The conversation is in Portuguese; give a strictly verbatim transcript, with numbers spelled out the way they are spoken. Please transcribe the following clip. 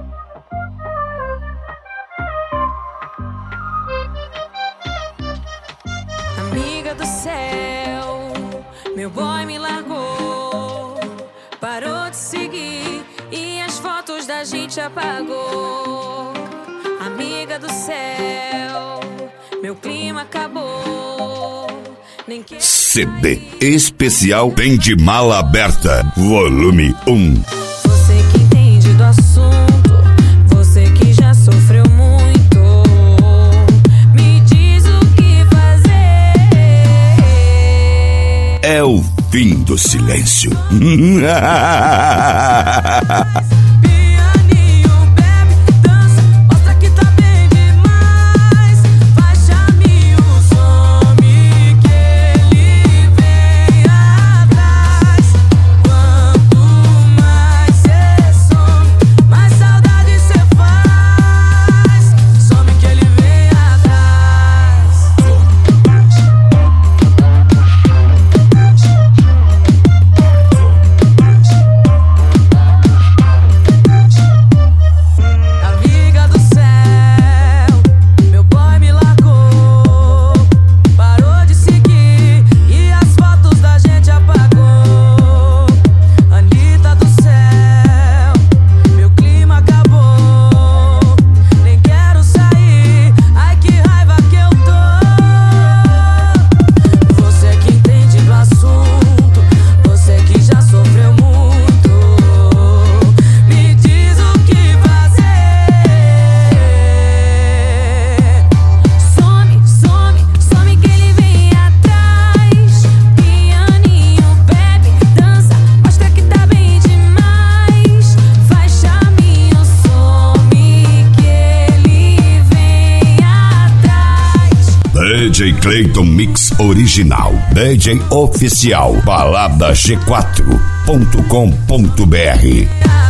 Amiga do céu, meu boy me largou, parou de seguir e as fotos da gente apagou. Amiga do céu, meu clima acabou. Nem que... C D especial Vende Mala Aberta, volume um. Você que entende do assunto, você que já sofreu muito, me diz o que fazer. É o fim do silêncio. D J Clayton Mix Original, D J Oficial, balada g quatro ponto com ponto br.